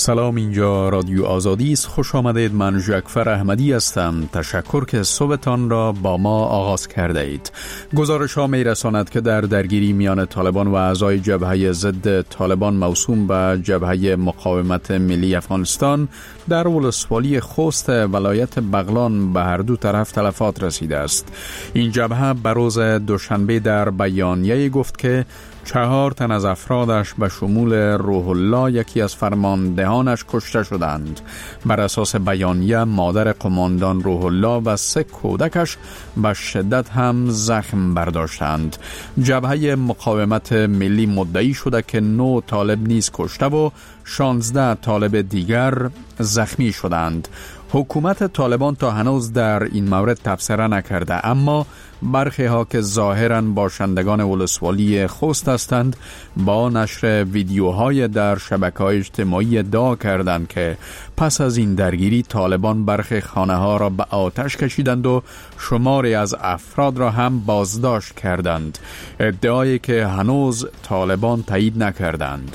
سلام، اینجا رادیو آزادی است. خوش آمدید. من ژکفر احمدی هستم. تشکر که صبحتان را با ما آغاز کرده اید. گزارش ها می رساند که در درگیری میان طالبان و اعضای جبهه ضد طالبان موسوم به جبهه مقاومت ملی افغانستان در ولسوالی خوست ولایت بغلان به هر دو طرف تلفات رسیده است. این جبهه به روز دوشنبه در بیانیه گفت که 4 تن از افرادش به شمول روح الله، یکی از فرماندهانش، کشته شدند. بر اساس بیانیه مادر قماندان روح الله و 3 کودکش به شدت هم زخم برداشتند. جبهه مقاومت ملی مدعی شده که 9 طالب نیز کشته و 16 طالب دیگر زخمی شدند. حکومت طالبان تا هنوز در این مورد تبصره نکرده، اما برخی ها که ظاهراً باشندگان ولسوالی خوست هستند با نشر ویدیوهای در شبکه‌های اجتماعی ادعا کردند که پس از این درگیری طالبان برخی خانه ها را به آتش کشیدند و شماری از افراد را هم بازداشت کردند، ادعایی که هنوز طالبان تایید نکردند.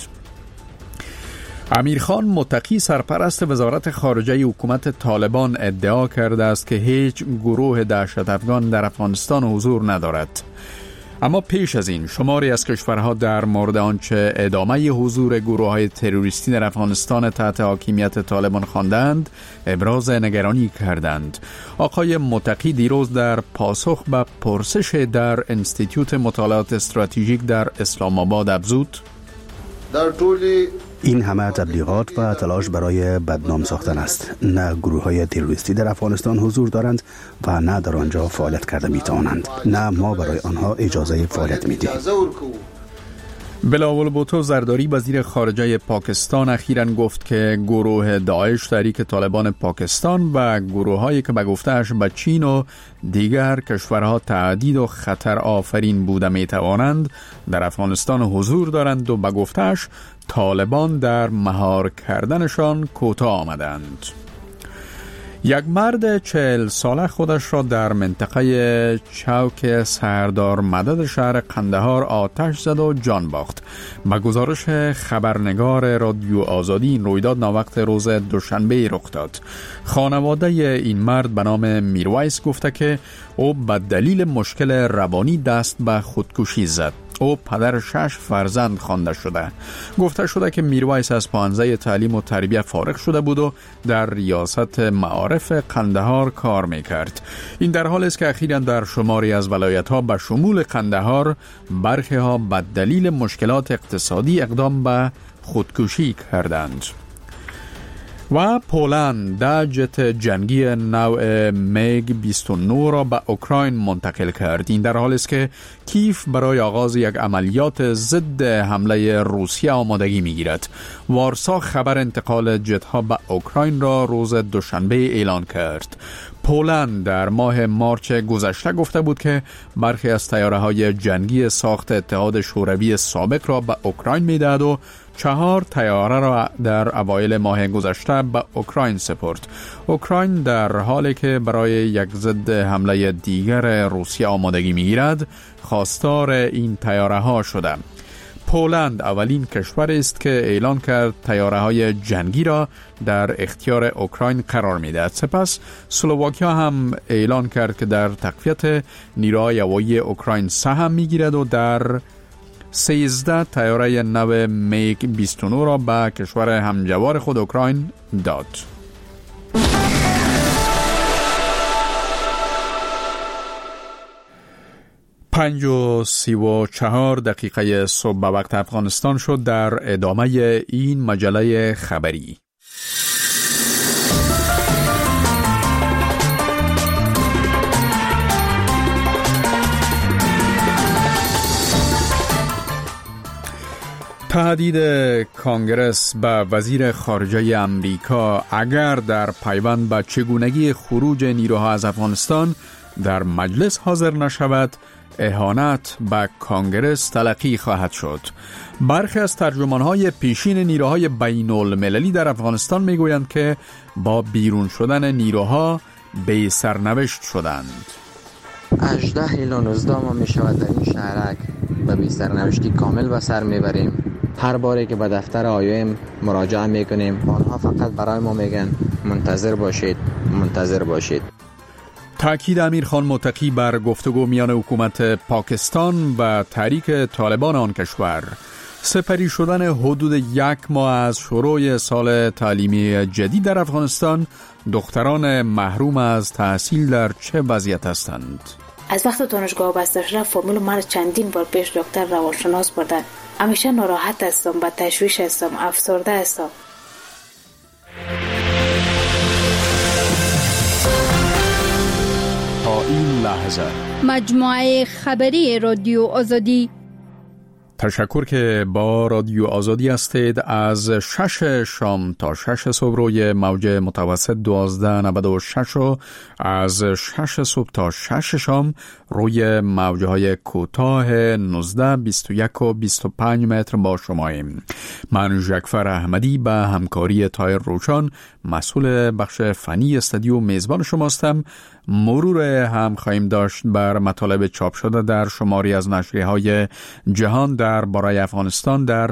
امیرخان متقی، سرپرست وزارت خارجه حکومت طالبان، ادعا کرده است که هیچ گروه دهشت افغان در افغانستان حضور ندارد. اما پیش از این شماری از کشورها در مورد آنچه ادامه حضور گروه‌های تروریستی در افغانستان تحت حاکمیت طالبان خواندند ابراز نگرانی کردند. آقای متقی دیروز در پاسخ به پرسش در انستیتوت مطالعات استراتژیک در اسلام آباد افزود: در طول این همه تبلیغات و تلاش برای بدنام ساختن است. نه گروه‌های تروریستی در افغانستان حضور دارند و نه در آنجا فعالیت کرده می‌توانند. نه ما برای آنها اجازه فعالیت می‌دهیم. بلاول بوتو زرداری، وزیر خارجه پاکستان، اخیراً گفت که گروه داعش، تحریک طالبان پاکستان و گروه‌هایی که به گفته‌اش به چین و دیگر کشورها تهدید و خطر آفرین بوده می‌توانند در افغانستان حضور دارند و به گفته‌اش طالبان در مهار کردنشان کوتاه آمدند. یک مرد 40 ساله خودش را در منطقه چوک سردار مدد شهر قندهار آتش زد و جان باخت. به گزارش خبرنگار رادیو آزادی این رویداد ناوقت روز دوشنبه رخ داد. خانواده این مرد به نام میرویس گفته که او به دلیل مشکل روانی دست به خودکشی زد. او پدر 6 فرزند خوانده شده. گفته شده که میرویس از پانزه تعلیم و تربیت فارغ شده بود و در ریاست معارف قندهار کار میکرد. این در حالی است که اخیراً در شماری از ولایت‌ها به شمول قندهار برخی ها به دلیل مشکلات اقتصادی اقدام به خودکشی کردند. و پولند ده جت جنگی نوع میگ 29 را به اوکراین منتقل کرد. این در حالی است که کیف برای آغاز یک عملیات ضد حمله روسیه آمادگی می‌گیرد. وارسا خبر انتقال جت‌ها به اوکراین را روز دوشنبه اعلان کرد. پولند در ماه مارچ گذشته گفته بود که برخی از طیاره‌های جنگی ساخت اتحاد شوروی سابق را به اوکراین می‌دهد و 4 طیاره را در اوایل ماه گذشته به اوکراین سپرد. اوکراین در حالی که برای یک ضد حمله دیگر روسیه آمادگی می‌گیرد، خواستار این طیاره ها شده. پولند اولین کشور است که اعلان کرد طیاره‌های جنگی را در اختیار اوکراین قرار می‌دهد. سپس اسلواکیا هم اعلان کرد که در تقویت نیروهای هوایی اوکراین سهم می‌گیرد و در 13 طیاره نو میگ 29 را به کشور همجوار خود اوکراین داد. پنج و 34 دقیقه صبح به وقت افغانستان شد. در ادامه این مجله خبری تهدید کانگرس به وزیر خارجه امریکا اگر در پیوند به چگونگی خروج نیروها از افغانستان در مجلس حاضر نشود، اهانت به کانگرس تلقی خواهد شد. برخی از ترجمان‌های پیشین نیروهای بین‌المللی در افغانستان می‌گویند که با بیرون شدن نیروها به سرنوشت شدند. 18 الی 19 ما می‌شود در این شهرک به بی سرنوشتی کامل به سر می‌بریم. هر باری که به دفتر آیوم مراجعه میکنیم آنها فقط برای ما میگن منتظر باشید، منتظر باشید. تأکید امیرخان متقی بر گفتگو میان حکومت پاکستان و تحریک طالبان آن کشور. سپری شدن حدود 1 ماه از شروع سال تعلیمی جدید در افغانستان، دختران محروم از تحصیل در چه وضعیت هستند؟ از وقت دانشگاه بسته شده فرمول مرا چندین بار پیش دکتر روانشناس بردن. همیشه ناراحت هستم، با تشویش هستم، افسرده هستم. تا این لحظه مجموعه خبری رادیو آزادی. تشکر که با رادیو آزادی هستید. از 6 شام تا 6 صبح روی موج متوسط 1296 و از 6 صبح تا 6 شام روی موجه های کوتاه 19، 21 و 25 متر با شماییم. من ژکفر احمدی به همکاری تایر روشان مسئول بخش فنی استودیو میزبان شماستم. مرور هم خواهیم داشت بر مطالب چاپ شده در شماری از نشریه‌های جهان در باره افغانستان در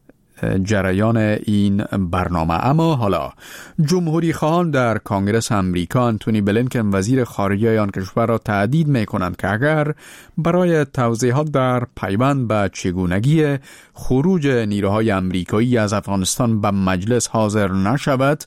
جریان این برنامه. اما حالا جمهوری خواهان در کانگرس امریکا آنتونی بلینکن وزیر خارجه آن کشور را تهدید می‌کنند که اگر برای توضیحات در پیوند به چگونگی خروج نیروهای امریکایی از افغانستان به مجلس حاضر نشود،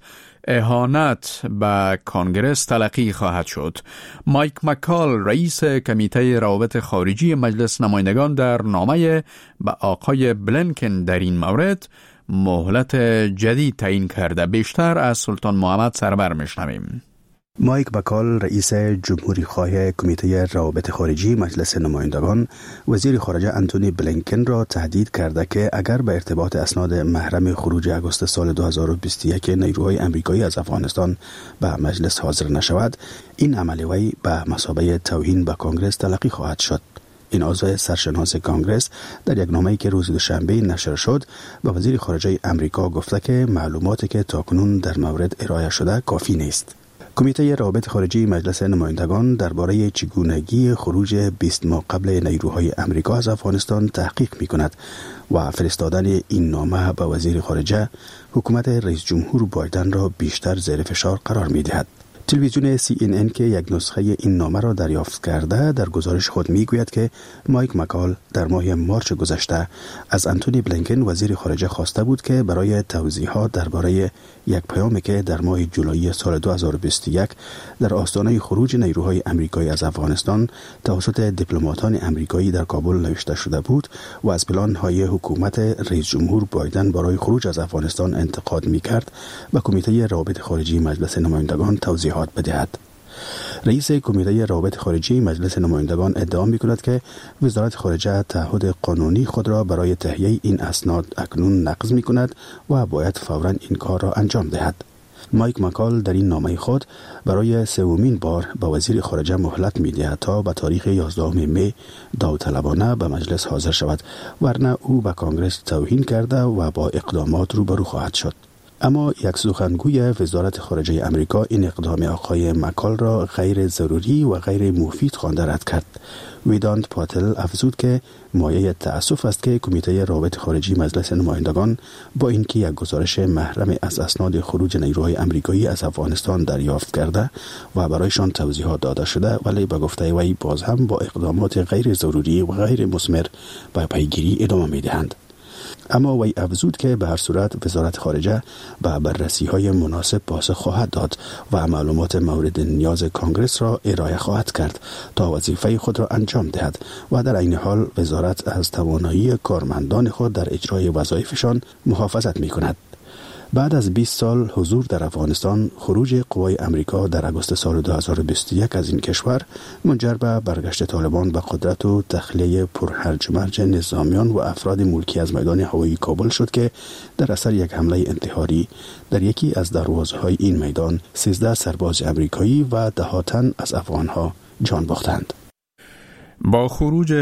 اهانت به کانگرس تلقی خواهد شد. مایک مکال رئیس کمیته روابط خارجی مجلس نمایندگان در نامه به آقای بلینکن در این مورد مهلت جدید تعیین کرده. بیشتر از سلطان محمد سرور میشنویم. مایک بکال رئیس جمهوری خواه کمیته روابط خارجی مجلس نمایندگان وزیر خارجه آنتونی بلینکن را تهدید کرده که اگر به ارتباط اسناد محرم خروج آگوست سال 2021 نیروهای امریکایی از افغانستان به مجلس حاضر نشود، این عمل وی به مثابه توهین به کانگرس تلقی خواهد شد. این عضو سرشناس کانگرس در یک نامه‌ای که روز دوشنبه نشر شد به وزیر خارجه امریکا گفته که معلوماتی که تاکنون در مورد ارائه شده کافی نیست. کمیته روابط خارجی مجلس نمایندگان درباره چگونگی خروج 20 ماه قبل نیروهای امریکا از افغانستان تحقیق می‌کند و فرستادن این نامه به وزیر خارجه حکومت رئیس جمهور بایدن را بیشتر زیر فشار قرار می‌دهد. تلویزیون CNN که یک نسخه این نامه را دریافت کرده در گزارش خود میگوید که مایک مکال در ماه مارچ گذشته از آنتونی بلینکن وزیر خارجه خواسته بود که برای توضیحات درباره یک پیامی که در ماه جولای سال 2021 در آستانه خروج نیروهای امریکایی از افغانستان توسط دیپلماتان امریکایی در کابل نوشته شده بود و از پلان‌های حکومت رئیس جمهور بایدن برای خروج از افغانستان انتقاد می‌کرد و کمیته روابط خارجی مجلس نمایندگان توضیحات بدهد. رئیس کمیته روابط خارجی مجلس نمایندگان ادعا می‌کند که وزارت خارجه تعهد قانونی خود را برای تهیه این اسناد اکنون نقض می‌کند و باید فوراً این کار را انجام دهد. مایک مکال در این نامه خود برای سومین بار به وزیر خارجه مهلت می‌دهد تا به تاریخ 11 می داوطلبانه به مجلس حاضر شود، ورنه او به کانگرس توهین کرده و با اقدامات روبرو خواهد شد. اما یک سخنگوی وزارت خارجه امریکا این اقدام آقای مکال را غیر ضروری و غیر مفید خوانده رد کرد. ویدانت پاتل افزود که مایه تأسف است که کمیته روابط خارجی مجلس نمایندگان با اینکه یک گزارش محرم از اسناد خروج نیروهای امریکایی از افغانستان دریافت کرده و برایشان توضیحات داده شده، ولی به گفته وی باز هم با اقدامات غیر ضروری و غیر مثمر به پیگیری ادامه می‌دهند. اما وی افزود که به هر صورت وزارت خارجه به بررسی‌های مناسب پاسخ خواهد داد و معلومات مورد نیاز کانگرس را ارائه خواهد کرد تا وظیفه خود را انجام دهد و در عین حال وزارت از توانایی کارمندان خود در اجرای وظایفشان محافظت می‌کند. بعد از 20 سال حضور در افغانستان، خروج قوای امریکا در آگوست سال 2021 از این کشور منجر به برگشت طالبان به قدرت و تخلیه پرهرج و مرج نظامیان و افراد ملکی از میدان هوایی کابل شد که در اثر یک حمله انتحاری در یکی از دروازه‌های این میدان 13 سرباز امریکایی و 10 تن از افغان‌ها جان باختند. با خروج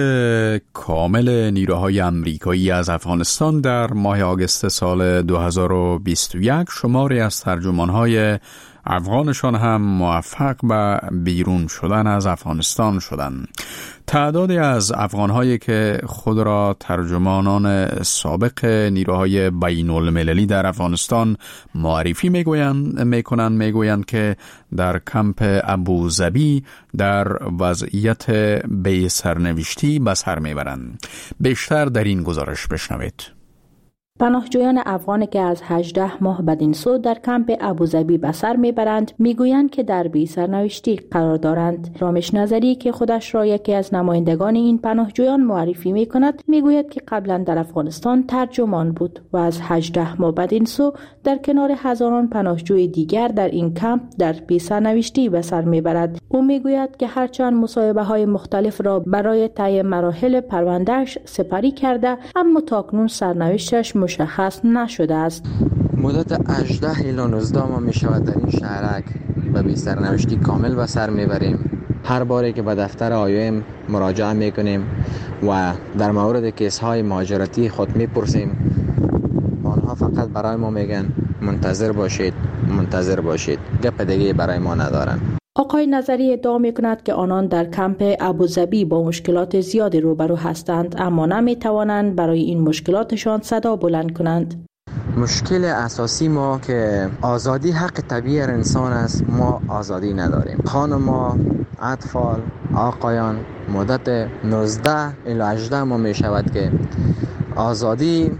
کامل نیروهای امریکایی از افغانستان در ماه آگوست سال 2021 شماری از ترجمان‌های افغانشان هم موفق به بیرون شدن از افغانستان شدند. تعدادی از افغانهایی که خود را ترجمانان سابق نیروهای بین المللی در افغانستان معرفی میگویند که در کمپ ابوظبی در وضعیت بی سرنوشتی به سر میبرند. بیشتر در این گزارش بشنوید. پناهجویان افغانی که از 18 ماه بدین سو در کمپ ابوظبی به سر میبرند میگویند که در بی سرنوشتی قرار دارند. رامش نظری که خودش را یکی از نمایندگان این پناهجویان معرفی میکند میگوید که قبلا در افغانستان ترجمان بود و از 18 ماه بدین سو در کنار هزاران پناهجوی دیگر در این کمپ در بی سرنوشتی به سر میبرد. او میگوید که هرچند مصاحبه های مختلف را برای طی مراحل پروندهش سپری کرده اما تاکنون سرنوشتش مشخص نشده است. مدت 18 الی 19 ماه می شود در این شهرک به بی سرنوشتی کامل به سر میبریم. هر باری که به دفتر آیوم مراجعه میکنیم و در مورد کیس های مهاجرتی خود میپرسیم، آنها فقط برای ما میگن منتظر باشید. گپ دیگه برای ما ندارن. آقای نظری ادعا می‌کند که آنان در کمپ ابوظبی با مشکلات زیادی روبرو هستند اما نمی‌توانند برای این مشکلاتشان صدا بلند کنند. مشکل اساسی ما که آزادی حق طبیعی انسان است، ما آزادی نداریم. خانم‌ها، اطفال، آقایان مدت 19 الی 18 ماه می شود که آزادی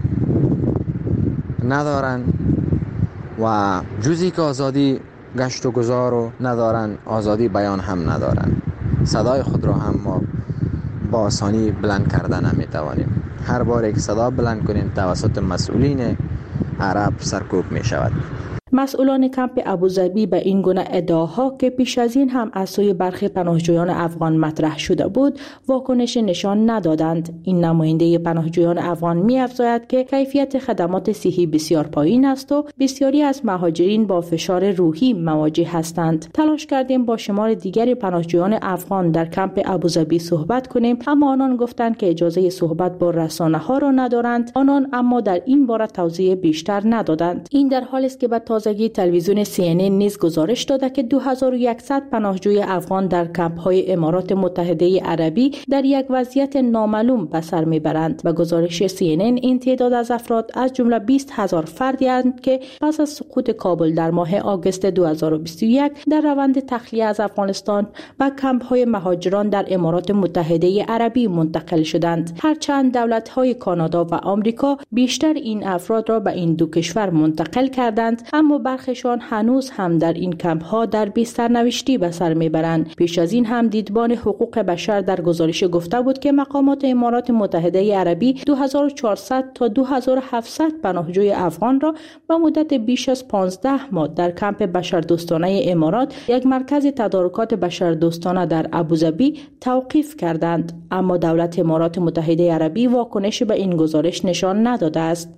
ندارند و جزی که آزادی گشت و گذار رو ندارن، آزادی بیان هم ندارن. صدای خود را هم ما با آسانی بلند کردن نمیتوانیم. هر بار که صدا بلند کنیم توسط مسئولین عرب سرکوب می شود. مسئولان کمپ ابوظبی به این گونه ادعاها که پیش از این هم از سوی برخی پناهجویان افغان مطرح شده بود واکنش نشان ندادند. این نماینده پناهجویان افغان می‌افزاید که کیفیت خدمات صحی بسیار پایین است و بسیاری از مهاجرین با فشار روحی مواجه هستند. تلاش کردیم با شمار دیگری پناهجویان افغان در کمپ ابوظبی صحبت کنیم اما آنان گفتند که اجازه صحبت با رسانه‌ها را ندارند. آنان اما در این باره توضیح بیشتر ندادند. این در حالی است که تلویزیون CNN نیز گزارش داده که 2100 پناهجوی افغان در کمپ‌های امارات متحده عربی در یک وضعیت نامعلوم به سر میبرند و گزارش CNN این تعداد از افراد از جمله 20,000 فردی اند که پس از سقوط کابل در ماه آگوست 2021 در روند تخلیه از افغانستان به کمپ‌های مهاجران در امارات متحده عربی منتقل شدند. هرچند دولت‌های کانادا و آمریکا بیشتر این افراد را به این دو کشور منتقل کردند اما برخشان هنوز هم در این کمپ ها در بی سرنوشتی به سر میبرند. پیش از این هم دیدبان حقوق بشر در گزارش گفته بود که مقامات امارات متحده عربی 2400 تا 2700 پناهجوی افغان را به مدت بیش از 15 ماه در کمپ بشردوستانه امارات، یک مرکز تدارکات بشردوستانه در ابوظبی، توقیف کردند. اما دولت امارات متحده عربی واکنشی به این گزارش نشان نداده است.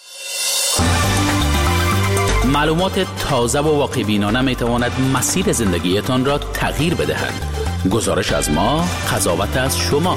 معلومات تازه و واقع‌بینانه می‌تواند مسیر زندگیتان را تغییر بدهد. گزارش از ما، قضاوت از شما.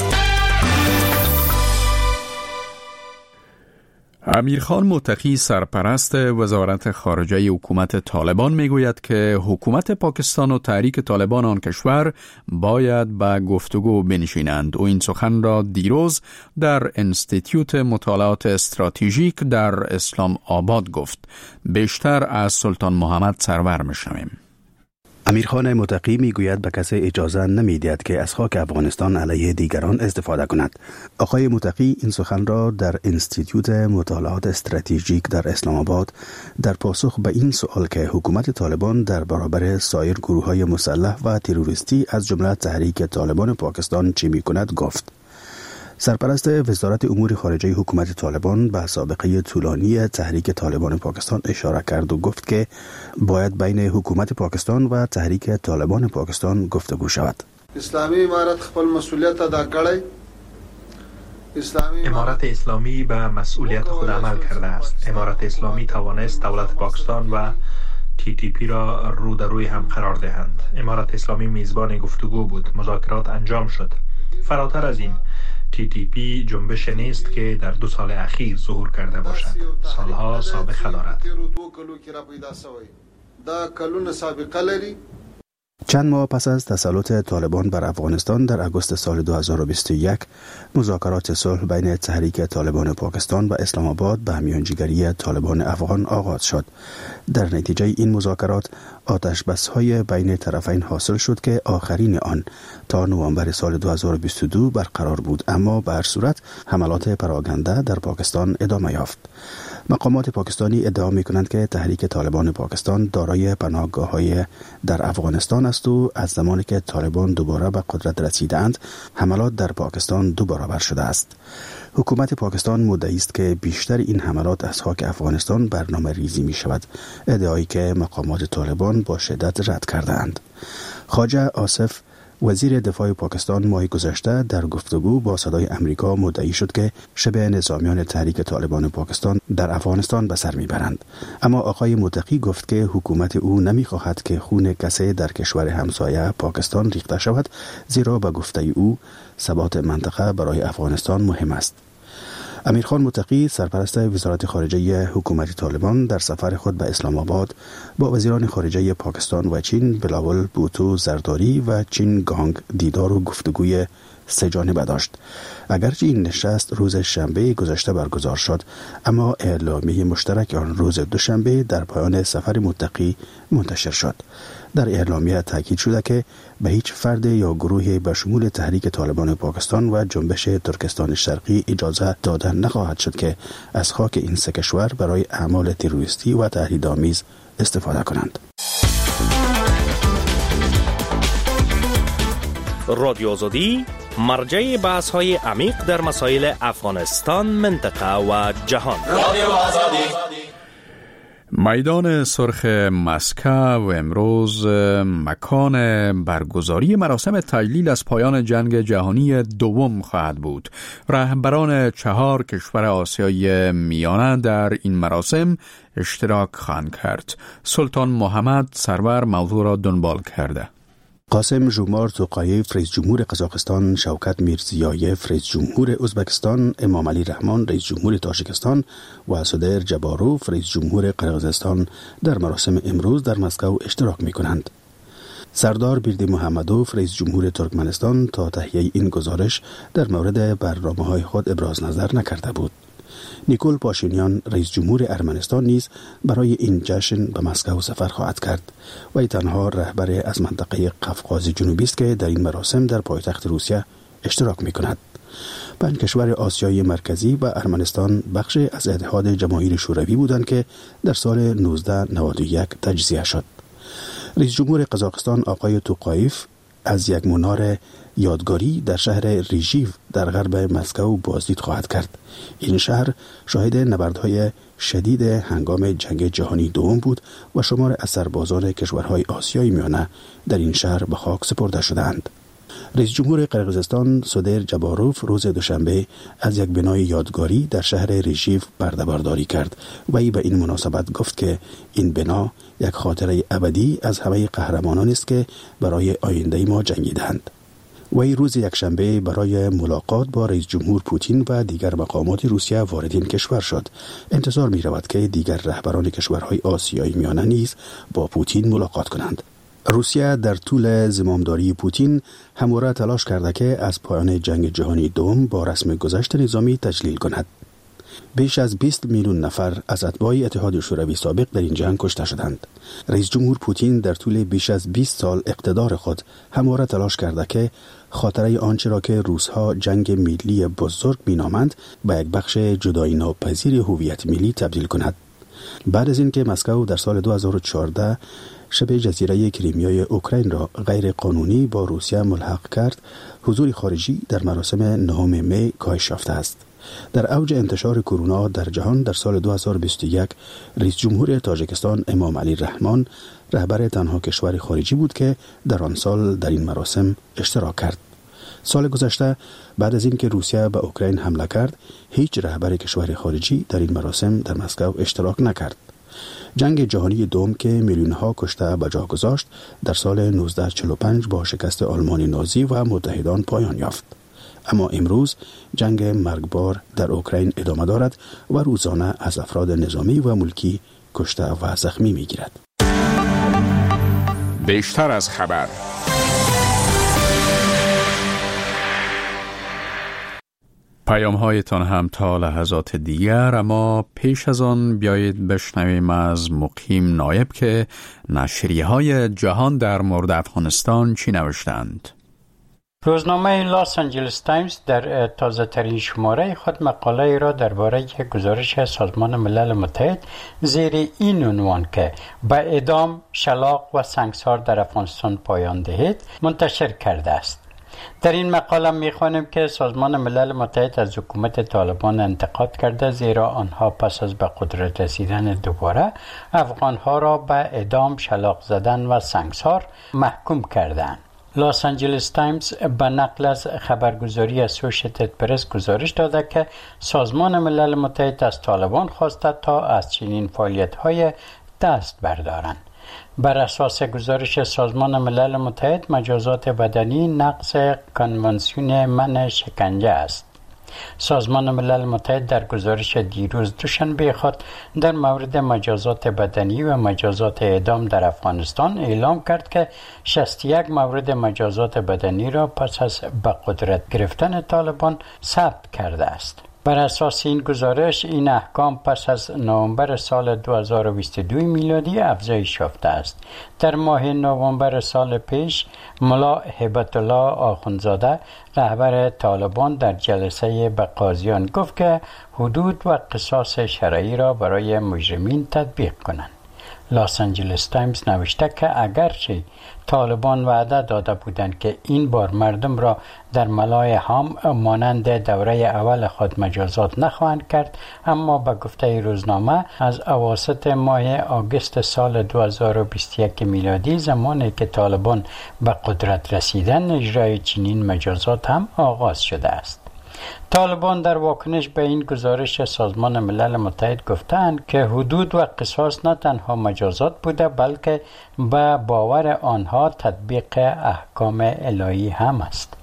امیرخان متقی سرپرست وزارت خارجه حکومت طالبان میگوید که حکومت پاکستان و تحریک طالبان آن کشور باید به گفتگو بنشینند. او این سخن را دیروز در انستیتیوت مطالعات استراتژیک در اسلام آباد گفت. بیشتر از سلطان محمد سرور میشنویم. امیرخان متقی میگوید به کسی اجازه نمیدهد که از خاک افغانستان علیه دیگران استفاده کند. آقای متقی این سخن را در انستیتیوت مطالعات استراتژیک در اسلام آباد در پاسخ به این سوال که حکومت طالبان در برابر سایر گروه‌های مسلح و تروریستی از جمله تحریک طالبان پاکستان چه می‌کند گفت. سرپرست وزارت امور خارجه حکومت طالبان به سابقه طولانی تحریک طالبان پاکستان اشاره کرد و گفت که باید بین حکومت پاکستان و تحریک طالبان پاکستان گفتگو شود. اسلامی امارت خپل مسئولیت ادا کړی. امارت اسلامی به مسئولیت خود عمل کرده است. امارت اسلامی توانست دولت پاکستان و TTP را رو در روی هم قرار دهند. امارت اسلامی میزبان گفتگو بود. مذاکرات انجام شد. فراتر از این TTP جنبش نیست که در 2 سال اخیر ظهور کرده باشد. سالها سابقه دارد. دا کلونه سابقه لري. چند ماه پس از تسلط طالبان بر افغانستان در اگوست سال 2021 مذاکرات صلح بین تحریک طالبان پاکستان و اسلام آباد به میانجیگری طالبان افغان آغاز شد. در نتیجه این مذاکرات آتش بس‌های بین طرفین حاصل شد که آخرین آن تا نوامبر سال 2022 برقرار بود، اما به هر صورت حملات پراکنده در پاکستان ادامه یافت. مقامات پاکستانی ادعا می‌کنند که تحریک طالبان پاکستان دارای پناهگاه‌های در افغانستان است و از زمانی که طالبان دوباره به قدرت رسیدند حملات در پاکستان 2 برابر شده است. حکومت پاکستان مدعی است که بیشتر این حملات از خاک افغانستان برنامه ریزی می شود، ادعایی که مقامات طالبان با شدت رد کردند. خواجه آصف وزیر دفاع پاکستان ماه گذشته در گفتگو با صدای امریکا مدعی شد که شبه نظامیان تحریک طالبان پاکستان در افغانستان به سر میبرند، اما آقای متقی گفت که حکومت او نمیخواهد که خون کسی در کشور همسایه پاکستان ریخته شود، زیرا به گفته او ثبات منطقه برای افغانستان مهم است. امیرخان متقی سرپرست وزارت خارجه حکومت طالبان در سفر خود به اسلام آباد با وزیران خارجه پاکستان و چین بلاول بوتو زرداری و چین گانگ دیدار و گفتگوی 3 جانبه داشت. اگرچه این نشست روز شنبه گذشته برگزار شد، اما اعلامیه مشترک آن روز دوشنبه در پایان سفر متقی منتشر شد. در اعلامیه تاکید شده که به هیچ فرد یا گروهی به شمول تحریک طالبان پاکستان و جنبش ترکستان شرقی اجازه داده نخواهد شد که از خاک این 3 کشور برای اعمال تروریستی و تهدیدآمیز استفاده کنند. رادیو آزادی مرجع بحث‌های عمیق در مسائل افغانستان، منطقه و جهان. رادیو آزادی. میدان سرخ مسکو و امروز مکان برگزاری مراسم تجلیل از پایان جنگ جهانی دوم خواهد بود. رهبران 4 کشور آسیای میانه در این مراسم اشتراک خواهند کرد. سلطان محمد سرور موضوع را دنبال کرده. قاسم ژومار توقایف رئیس جمهور قزاقستان، شوکت میرزیایف رئیس جمهور ازبکستان، امام علی رحمان رئیس جمهور تاجیکستان و سودیر جباروف رئیس جمهور قرقیزستان در مراسم امروز در مسکو اشتراک می‌کنند. سردار بیردی محمدوف رئیس جمهور ترکمنستان تا تهیه این گزارش در مورد برنامه‌های خود ابراز نظر نکرده بود. نیکول پاشینیان رئیس جمهور ارمنستان نیز برای این جشن به مسکو سفر خواهد کرد و ای تنها رهبر از منطقه قفقاز جنوبی است که در این مراسم در پایتخت روسیه اشتراک می‌کند. 5 کشور آسیای مرکزی و ارمنستان بخش از اتحاد جماهیر شوروی بودند که در سال 1991 تجزیه شد. رئیس جمهور قزاقستان آقای توقایف از یک منار یادگاری در شهر ریژیو در غرب مسکو بازدید خواهد کرد. این شهر شاهد نبردهای شدید هنگام جنگ جهانی دوم بود و شمار از سربازان کشورهای آسیای میانه در این شهر به خاک سپرده شدند. رئیس جمهور قرقیزستان سودیر جباروف روز دوشنبه از یک بنای یادگاری در شهر ریژیو برده‌برداری کرد و ای به این مناسبت گفت که این بنا یک خاطره ابدی از همه قهرمانانی است که برای آینده ما جنگیدند. وی روز یکشنبه برای ملاقات با رئیس جمهور پوتین و دیگر مقامات روسیه وارد این کشور شد. انتظار می رود که دیگر رهبران کشورهای آسیای میانه نیز با پوتین ملاقات کنند. روسیه در طول زمامداری پوتین همواره تلاش کرده که از پایان جنگ جهانی دوم با رسم گذشت نظامی تجلیل کند. بیش از 20 میلیون نفر از اتباع اتحاد شوروی سابق در این جنگ کشته شدند. رئیس جمهور پوتین در طول بیش از 20 سال اقتدار خود همواره تلاش کرده که خاطره آنچه را که روس‌ها جنگ ملی بزرگ می‌نامند به یک بخش جدایی ناپذیر هویت ملی تبدیل کند. بعد از اینکه مسکو در سال 2014 شبه جزیره کریمیای اوکراین را غیر قانونی با روسیه ملحق کرد، حضور خارجی در مراسم 9 می کاهش یافته است. در اوج انتشار کرونا در جهان در سال 2021 رئیس جمهور تاجیکستان امام علی رحمان رهبر تنها کشور خارجی بود که در آن سال در این مراسم اشتراک کرد. سال گذشته بعد از اینکه روسیه به اوکراین حمله کرد، هیچ رهبر کشور خارجی در این مراسم در مسکو اشتراک نکرد. جنگ جهانی دوم که میلیون‌ها کشته به جا گذاشت، در سال 1945 با شکست آلمان نازی و متحدان پایان یافت. اما امروز جنگ مرگبار در اوکراین ادامه دارد و روزانه از افراد نظامی و ملکی کشته و زخمی می‌گیرد. بیشتر از خبر. پیام هایتان هم تا لحظات دیگر، اما پیش از آن بیایید بشنویم از مقیم نایب که نشریه های جهان در مورد افغانستان چی نوشتند. روزنامه لاس آنجلس تایمز در تازه ترین شماره خود مقاله را درباره گزارش سازمان ملل متحد زیر این عنوان که به اعدام، شلاق و سنگسار در افغانستان پایان دهید منتشر کرده است. در این مقاله می‌خوانیم که سازمان ملل متحد از حکومت طالبان انتقاد کرده، زیرا آنها پس از به قدرت رسیدن دوباره افغانها را به اعدام، شلاق زدن و سنگسار محکوم کردند. لاس آنجلس تایمز به نقل از خبرگزاری اسوشییتد پرس گزارش داده که سازمان ملل متحد از طالبان خواسته تا از چنین فعالیت‌های دست بردارند. بر اساس گزارش سازمان ملل متحد، مجازات بدنی نقض کنوانسیون منع شکنجه است. سازمان ملل متحد در گزارش دیروز دوشنبه خود در مورد مجازات بدنی و مجازات اعدام در افغانستان اعلام کرد که 61 مورد مجازات بدنی را پس از به قدرت گرفتن طالبان ثبت کرده است. بر اساس این گزارش، این احکام پس از نوامبر سال 2022 میلادی افزایش یافته است. در ماه نوامبر سال پیش، ملا هیبت الله آخوندزاده رهبر طالبان در جلسه به قاضیان گفت که حدود و قصاص شرعی را برای مجرمین تطبیق کنند. لاس آنجلس تایمز نوشته که اگرچه طالبان وعده داده بودند که این بار مردم را در ملای هم مانند دوره اول خود مجازات نخواهند کرد، اما به گفته روزنامه از اواسط ماه آگوست سال 2021 میلادی، زمانی که طالبان به قدرت رسیدن، اجرای چنین مجازات هم آغاز شده است. طالبان در واکنش به این گزارش سازمان ملل متحد گفتند که حدود و قصاص نه تنها مجازات بوده، بلکه به باور آنها تطبیق احکام الهی هم است.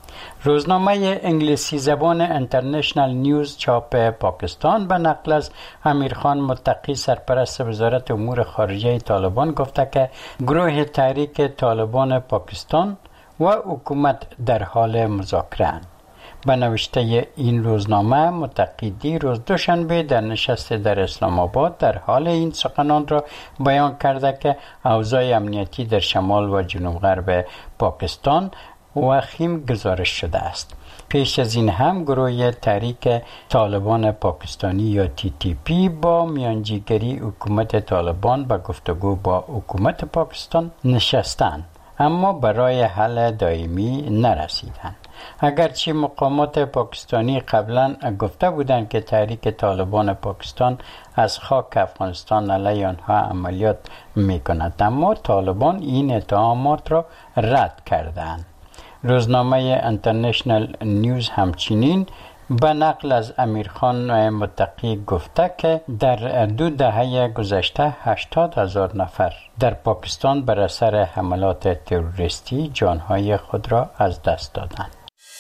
روزنامه انگلیسی زبان اینترنشنال نیوز چاپ پاکستان به نقل از امیرخان متقی، سرپرست وزارت امور خارجه طالبان، گفته که گروه تحریک طالبان پاکستان و حکومت در حال مذاکره اند. به نوشته این روزنامه، متقی دیروز دوشنبه در نشست در اسلام آباد در حال این سخنان را بیان کرده که اوضاع امنیتی در شمال و جنوب غرب پاکستان وخیم گزارش شده است. پیش از این هم گروه تحریک طالبان پاکستانی یا TTP با میانجیگری حکومت طالبان به گفتگو با حکومت پاکستان نشستند، اما برای حل دائمی نرسیدند. اگرچه مقامات پاکستانی قبلا گفته بودند که تحریک طالبان پاکستان از خاک افغانستان علیه آنها عملیات میکند، اما طالبان این اتهامات را رد کردند. روزنامه اینترنشنال نیوز همچنین به نقل از امیرخان متقی گفته که در 2 دهه گذشته 80,000 نفر در پاکستان بر اثر حملات تروریستی جانهای خود را از دست دادند.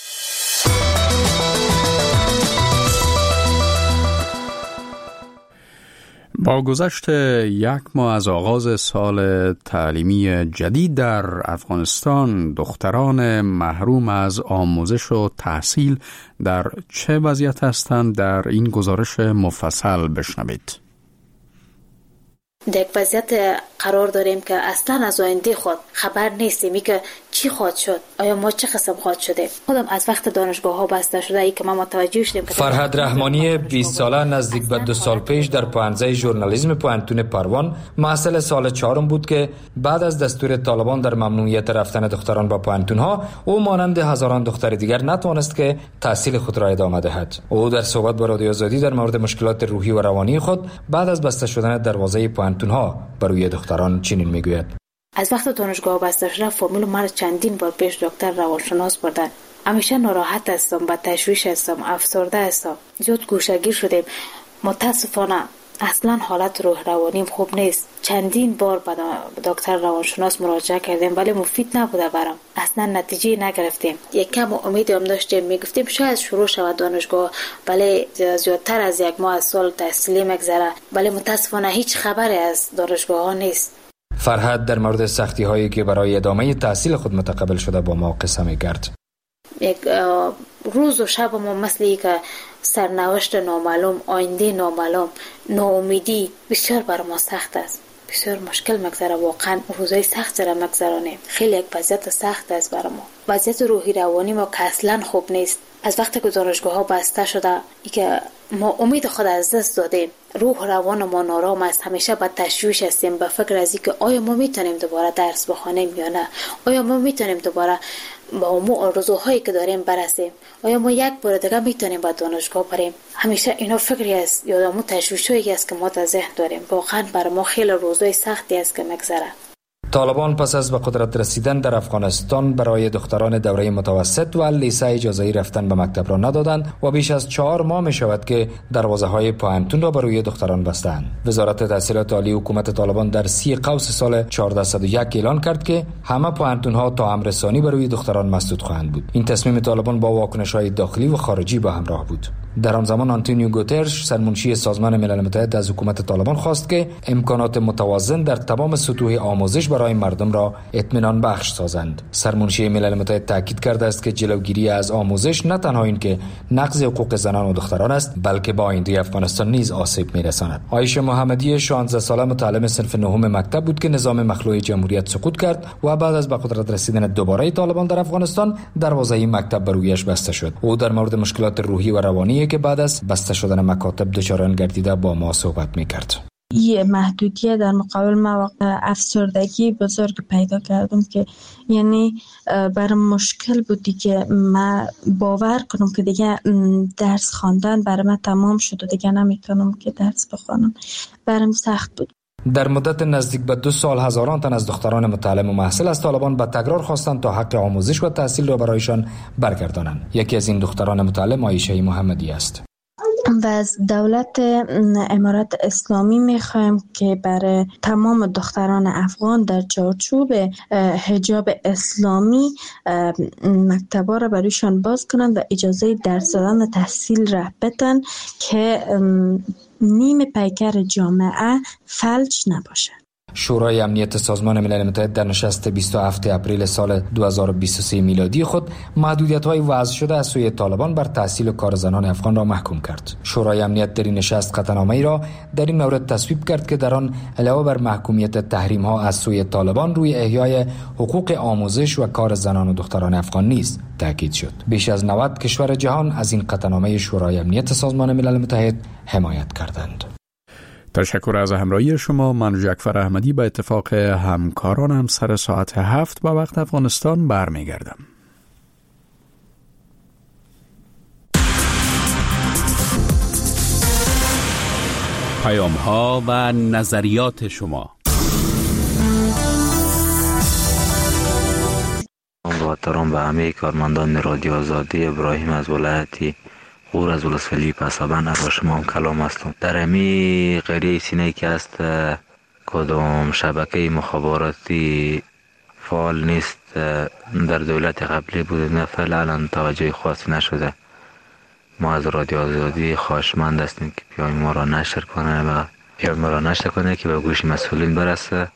با گذشت 1 ماه از آغاز سال تعلیمی جدید در افغانستان، دختران محروم از آموزش و تحصیل در چه وضعیت هستند؟ در این گزارش مفصل بشنوید. در یک وضعیت قرار داریم که اصلا از آینده خود خبر نیستیم که چی خواهد شد، آیا ما چه قسم خواهد شده. خودم از وقت دانشگاه ها بسته شده ای که ما متوجه شدیم که فرهاد رحمانی 20 ساله نزدیک به 2 سال پیش در پانزه ژورنالیسم پوهنتون پروان محصل سال 4 بود که بعد از دستور طالبان در ممنوعیت رفتن دختران به پوهنتون ها، او مانند هزاران دختر دیگر نتوانست که تحصیل خود را ادامه دهد. او در صحبت با رادیو آزادی در مورد مشکلات روحی و روانی خود بعد از بسته شدن دروازه پوهنتون ها برای دختران چنین میگوید: از وقت دانشگاه بسته شده فامیل مرا چندین بار پیش دکتر روانشناس بردن. همیشه ناراحت هستم، با تشویش هستم، افسرده هستم، زیاد گوشه‌گیر شدیم. متاسفانه اصلا حالت روح روانیم خوب نیست. چندین بار به دکتر روانشناس مراجعه کردیم ولی مفید نبوده برام. اصلا نتیجه نگرفتیم. یک کم امید هم داشتیم، میگفتیم شاید شروع شود دانشگاه، ولی زیادتر از 1 ماه از سال تحصیلی مگذره، ولی متاسفانه هیچ خبری از دانشگاه ها نیست. فرهاد در مورد سختی هایی که برای ادامه تحصیل خود متقبل شده با ما قصه می‌کرد. یک روز و شب ما مثل که سرنوشت نامعلوم، آینده نامعلوم، ناامیدی بسیار بر ما سخت است. بسیار مشکل مگذره، واقعا روزای سخت را مگذرانیم. خیلی یک وضعیت سخت است برای ما. وضعیت روحی روانی ما که اصلا خوب نیست. از وقتی که دانشگاه‌ها بسته شده ای که ما امید خود از دست دادیم، روح و روان ما نارام است. همیشه با تشویش هستیم، به فکر از اینکه آیا ما میتونیم دوباره درس بخوانیم یا نه، آیا ما میتونیم دوباره با اون آرزوهایی که داریم برسیم، آیا ما یک بار دیگه میتونیم به دانشگاه بریم. همیشه اینا فکری است یا اون تشویشایی است که ما در ذهن داریم. واقعا برای ما خیلی روزای سختی است که مگذره. طالبان پس از به قدرت رسیدن در افغانستان برای دختران دوره متوسط و لیسه اجازه رفتن به مکتب را ندادند و بیش از 4 ماه می شود که دروازه‌های پانتون را برای دختران بستند. وزارت تحصیلات عالی حکومت طالبان در 30 قوس سال 1401 اعلان کرد که همه پانتون‌ها تا امر ثانی برای دختران مسدود خواهند بود. این تصمیم طالبان با واکنش‌های داخلی و خارجی با همراه بود. در آن زمان آنتونیو گوترش سرمنشی سازمان ملل متحد از حکومت طالبان خواست که امکانات متوازن در تمام سطوح آموزش برای مردم را اطمینان بخش سازند. سرمنشی ملل متحد تاکید کرده است که جلوگیری از آموزش نه تنها این که نقض حقوق زنان و دختران است، بلکه با آینده افغانستان نیز آسیب می‌رساند. عایشه محمدی 16 ساله متعلم صنف نهم مکتب بود که نظام مخلوع جمهوریت سقوط کرد و بعد از به قدرت رسیدن دوباره طالبان در افغانستان دروازه مکتب بر رویش بسته شد. او در مورد مشکلات روحی و روانی که بعد از بسته شدن مکاتب دچار آن گردیده با ما صحبت می‌کرد. یه محدودیت در مقابل مواقع افسردگی بزرگ پیدا کردم که یعنی برام مشکل بودی که من باور کنم که دیگه درس خواندن برای من تمام شد و دیگه نمیتونم که درس بخوانم. برام سخت بود. در مدت نزدیک به 2 سال هزاران تن از دختران متعلم و محصل از طالبان به تکرار خواستند تا حق آموزش و تحصیل را برایشان برگردانند. یکی از این دختران متعلم عایشه محمدی است. و از دولت امارات اسلامی میخوایم که برای تمام دختران افغان در چارچوب حجاب اسلامی مکتبا را برایشان باز کنند و اجازه درس دادن و تحصیل را بدن که نیم پیکر جامعه فلج نباشه. شورای امنیت سازمان ملل متحد در نشست 27 اپریل سال 2023 میلادی خود محدودیت‌های وضع شده از سوی طالبان بر تحصیل و کار زنان افغان را محکوم کرد. شورای امنیت در این نشست قطعنامه‌ای را در این مورد تصویب کرد که در آن علاوه بر محکومیت تحریم‌ها از سوی طالبان روی احیای حقوق آموزش و کار زنان و دختران افغان نیز تاکید شد. بیش از 90 کشور جهان از این قطعنامه شورای امنیت سازمان ملل متحد حمایت کردند. تشکر از همراهی شما. من جعفر احمدی به اتفاق همکارانم سر ساعت 7 به وقت افغانستان برمیگردم. پیام‌ها و نظریات شما. با احترام به همه کارمندان رادیو آزادی، ابراهیم از ولایتی غور از ولسوالی پسابند از شما هم کلام هستم. در امی قریه سینه که است کدام شبکه مخابراتی فعال نیست در دولت قبلی بود، نه فعلا توجه خاصی نشده. ما از رادیو آزادی خواهشمند هستیم که پیام ما را نشر کنه که به گوش مسئولین برسه.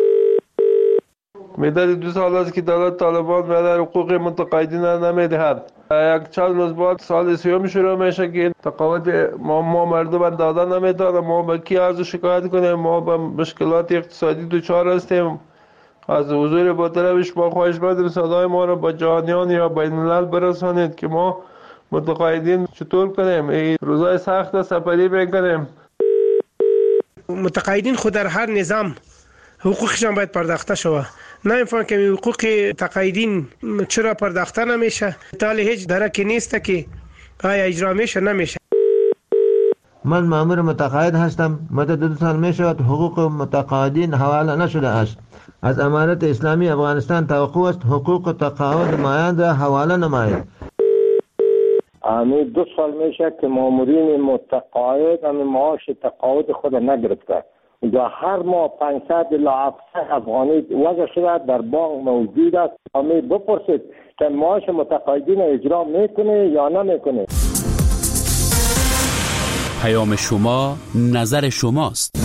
مدت 2 سال است که دولت طالبان به حقوق متقاعدین نمیدهد. یک چند روز بعد سال 3 شروع میشه که تقاعد ما مردم دادن نمیتونه. ما به کی از شکایت کنیم؟ ما به مشکلات اقتصادی دچار هستیم. از حضور با طرفش ما خواهش می‌کنیم صدای ما را با جهانیان یا بین الملل برسانید که ما متقاعدین چطور کنیم. این روزای سخت سپری میکنیم. متقاعدین خود در هر نظام حقوقشان باید پرداخته شود. نمی‌فهمم که حقوق تقاعدین چرا پرداخته نمیشه. تالی هیچ درکی نیست که آیا اجرا میشه نمیشه. من مأمور متقاعد هستم. مدت 2 سال میشود حقوق متقاعدین حواله نشده است. از امارت اسلامی افغانستان توقع است حقوق تقاعد مایند را حواله نماید. 2 سال میشه که مامورین متقاعد معاش تقاعد خود نگرفته. و هر ماه 500 الی 700 افغانی وضع شده در بانک موجود است. همه بپرسید که معاش متقاعدین اجرا میکنه یا نمیکنه. پیام شما نظر شماست.